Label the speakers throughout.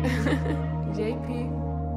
Speaker 1: JP.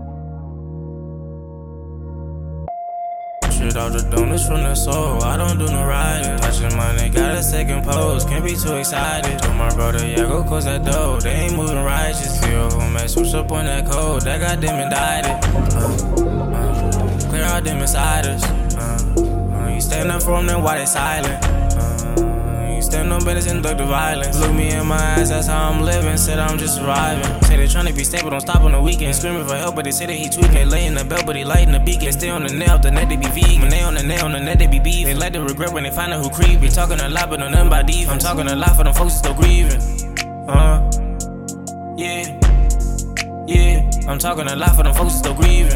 Speaker 2: Shit off the dome, this from the soul. I don't do no riding. Touching money, got a second pose. Can't be too excited. Told my brother, yeah, go close that door. They ain't moving righteous. Feel who mess, switch up on that code. That got them indicted. Clear out them insiders. You stand up for them, then why they silent? You stand on business and duck the violence. Look me in my eyes, that's how I'm living. Said I'm just surviving. Say they tryna be stable, don't stop on the weekend. Screaming for help, but they say that he tweaking. They lay in the belt, but he lighting the beacon. They stay on the nail, the net they be vegan. When they on the nail, on the net they be beef. They like to regret when they find out who creepy. Talking a lot, but no nothing about defense. I'm talking a lot for them folks that's still grieving. Yeah. I'm talking a lot for them folks that's still grieving.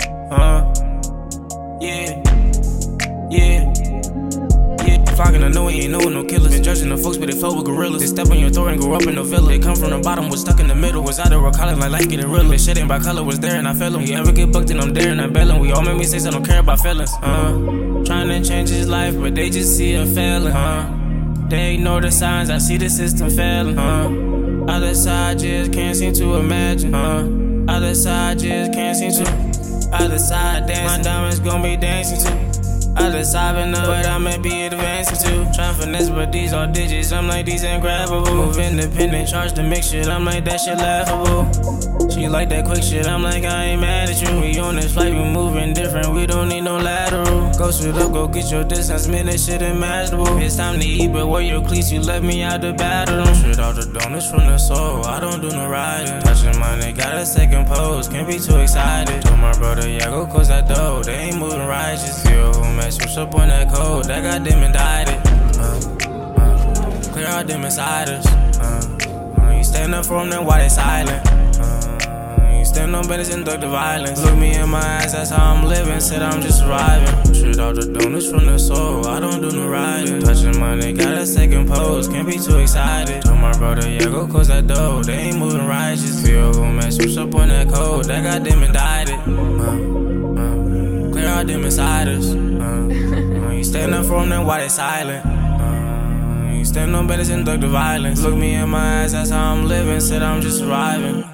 Speaker 2: Yeah. Flocking, I know he ain't knowin' no killers. Been judging the folks, but they flow with gorillas. They step on your throat and grow up in the villa. They come from the bottom, was stuck in the middle. Was out of college like life getting realer. Shit ain't by color, was there and I fell him. You ever get booked and I'm there and I'm bailing. We all make mistakes, I don't care about feelings. Trying to change his life, but they just see a failing. They ignore the signs, I see the system failing. Other side just can't seem to imagine. Other side just can't seem to. Other side dancing, my diamonds gon' be dancing too. Other side been up, but I'ma be advancing too. Tryna finesse, but these all digits, I'm like these ain't grabbable. Move independent, charge the mix shit, I'm like that shit laughable. She like that quick shit, I'm like I ain't mad at you. We on this flight, we moving different, we don't need no lateral. Go straight up, go get your distance, man, that shit imaginable. It's time to eat, but wear your cleats, you left me out the bathroom. Shit off the dome, this from the soul, I don't do no riding. Touching money, got a second pose, can't be too excited. Told my brother, yeah, go close that door, they ain't moving righteous. Feel who mess, switch up on that code, that got them indicted. Clear out them insiders. You stand up for them, then why they silent? You stand on business and duck the violence. Look me in my eyes, that's how I'm living. Said I'm just surviving. Shit off the dome, this from the soul. I don't do no riding. Touching money, got a second pose. Can't be too excited. Told my brother, yeah, go close that door. They ain't moving righteous. Feel who mess, switch up on that code. That got them indicted. Clear out them insiders. You stand up for them, then why they silent? You stand on business and duck the violence. Look me in my eyes, that's how I'm living. Said I'm just surviving.